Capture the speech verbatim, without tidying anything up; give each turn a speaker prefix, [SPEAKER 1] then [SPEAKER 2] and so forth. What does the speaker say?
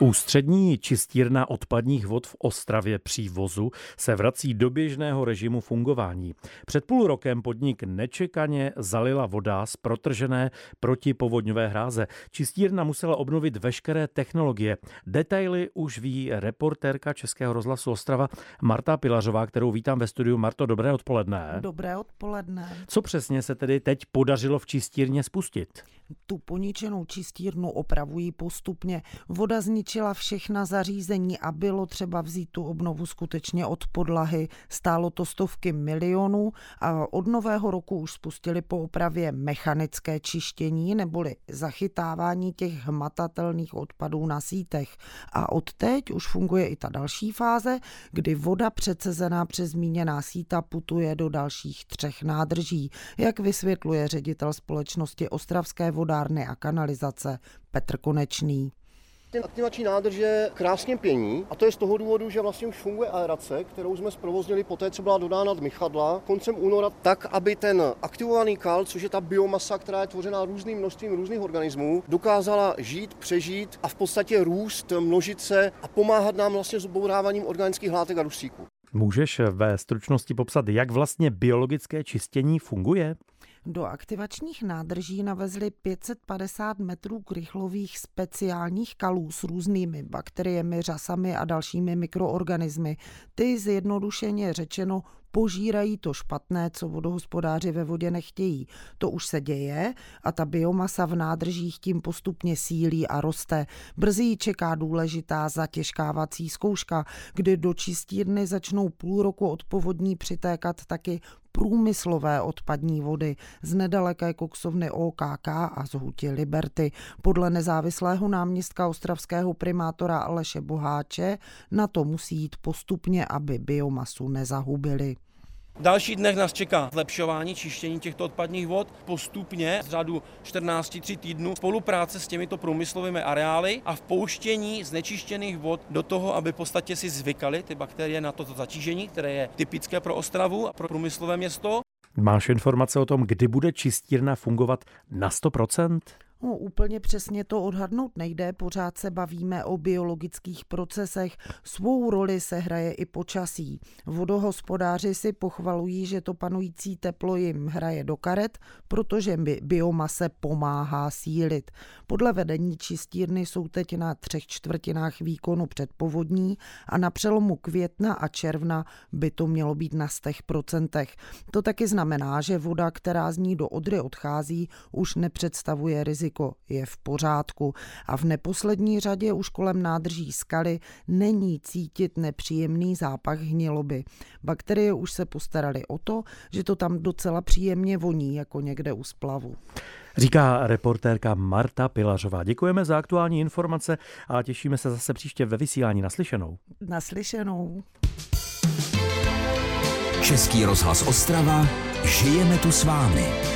[SPEAKER 1] Ústřední čistírna odpadních vod v Ostravě při Vozu se vrací do běžného režimu fungování. Před půl rokem podnik nečekaně zalila voda z protržené protipovodňové hráze. Čistírna musela obnovit veškeré technologie. Detaily už ví reportérka Českého rozhlasu Ostrava Marta Pilařová, kterou vítám ve studiu. Marto, dobré odpoledne.
[SPEAKER 2] Dobré odpoledne.
[SPEAKER 1] Co přesně se tedy teď podařilo v čistírně spustit?
[SPEAKER 2] Tu poničenou čistírnu opravují postupně. Voda zničila všechna zařízení a bylo třeba vzít tu obnovu skutečně od podlahy. Stálo to stovky milionů a od nového roku už spustili po opravě mechanické čištění neboli zachytávání těch hmatatelných odpadů na sítech. A od teď už funguje i ta další fáze, kdy voda přecezená přes zmíněná síta putuje do dalších třech nádrží, jak vysvětluje ředitel společnosti Ostravské vodárny a kanalizace Petr Konečný.
[SPEAKER 3] Ten aktivační nádrže krásně pění a to je z toho důvodu, že vlastně už funguje aerace, kterou jsme zprovoznili poté, co byla dodána dmychadla koncem února, tak, aby ten aktivovaný kal, což je ta biomasa, která je tvořena různým množstvím různých organismů, dokázala žít, přežít a v podstatě růst, množit se a pomáhat nám vlastně s odbouráváním organických látek a dusíků.
[SPEAKER 1] Můžeš ve stručnosti popsat, jak vlastně biologické čištění funguje?
[SPEAKER 2] Do aktivačních nádrží navezli pět set padesát metrů krychlových speciálních kalů s různými bakteriemi, řasami a dalšími mikroorganismy. Ty zjednodušeně řečeno požírají to špatné, co vodohospodáři ve vodě nechtějí. To už se děje a ta biomasa v nádržích tím postupně sílí a roste. Brzy ji čeká důležitá zatěžkávací zkouška, kdy do čistírny začnou půl roku od povodní přitékat taky průmyslové odpadní vody z nedaleké koksovny O K K a z huti Liberty. Podle nezávislého náměstka ostravského primátora Aleše Boháče na to musí jít postupně, aby biomasu nezahubili.
[SPEAKER 4] V dalších dnech nás čeká zlepšování čištění těchto odpadních vod postupně z řadu čtrnáct tři týdnů, spolupráce s těmito průmyslovými areály a vpouštění znečištěných vod do toho, aby v podstatě si zvykaly ty bakterie na toto zatížení, které je typické pro Ostravu a pro průmyslové město.
[SPEAKER 1] Máš informace o tom, kdy bude čistírna fungovat na sto procent?
[SPEAKER 2] No, úplně přesně to odhadnout nejde, pořád se bavíme o biologických procesech. Svou roli se hraje i počasí. Vodohospodáři si pochvalují, že to panující teplo jim hraje do karet, protože biomase pomáhá sílit. Podle vedení čistírny jsou teď na třech čtvrtinách výkonu před povodní a na přelomu května a června by to mělo být na stech procentech. To taky znamená, že voda, která z ní do Odry odchází, už nepředstavuje riziko. Je v pořádku a v neposlední řadě už kolem nádrží Skaly není cítit nepříjemný zápach hniloby. Bakterie už se postaraly o to, že to tam docela příjemně voní, jako někde u splavu.
[SPEAKER 1] Říká reportérka Marta Pilařová. Děkujeme za aktuální informace a těšíme se zase příště ve vysílání. Naslyšenou.
[SPEAKER 2] Naslyšenou.
[SPEAKER 5] Český rozhlas Ostrava. Žijeme tu s vámi.